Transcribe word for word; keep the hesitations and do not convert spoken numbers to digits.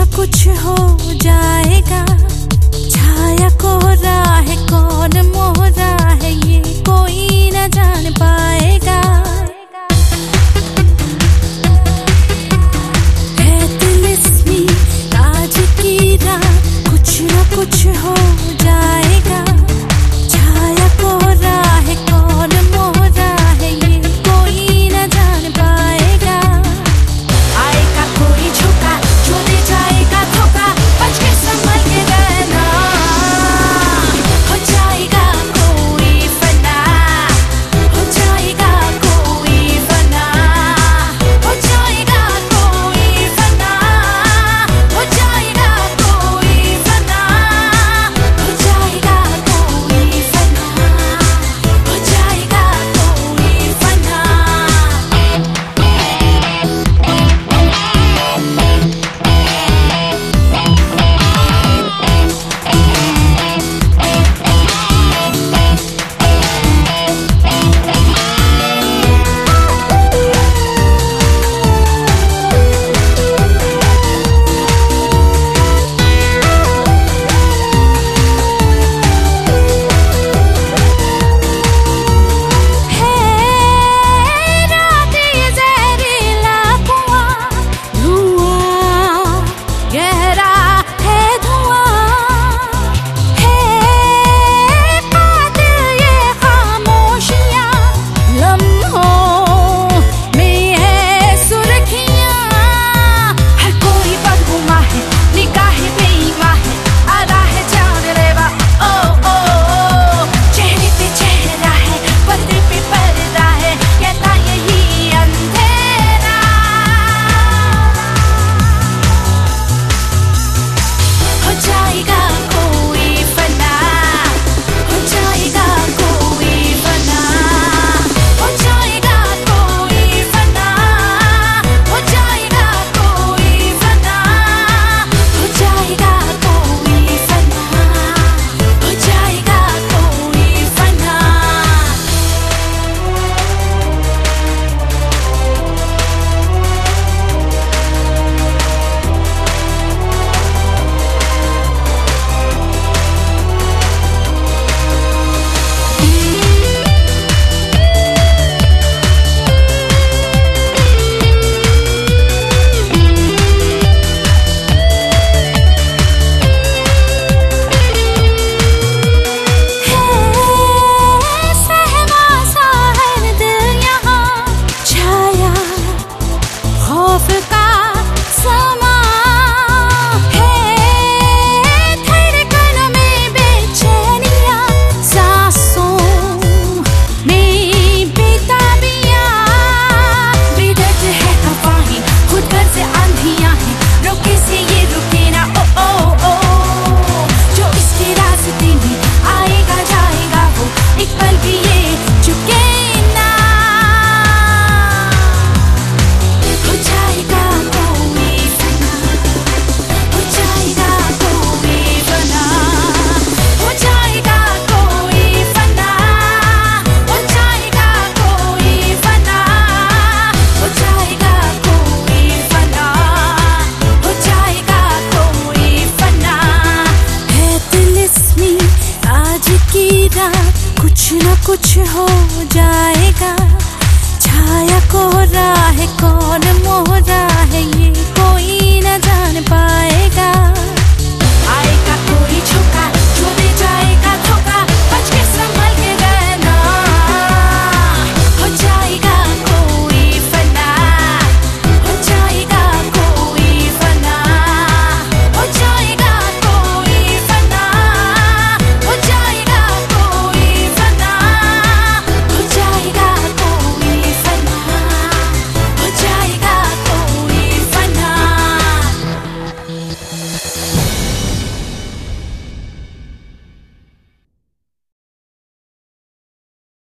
कुछ हो जाएगा। छाया कोहरा है, कौन मोहरा है, ये कोई न जान पाएगा। है तिलिस्मी आज की रात, कुछ न कुछ हो जाएगा। छाया कोहरा है, कौन मोहरा है, ये कोई न जान पाएगा। आएगा कोई झोंका जो दे जाएगा धोखा, बच के संभल के रहना। हो जाएगा कोई फना, हो जाएगा कोई फना, हो जाएगा कोई फना, हो जाएगा कोई फना, हो जाएगा कोई फना, हो जाएगा कोई फना। कुछ न कुछ हो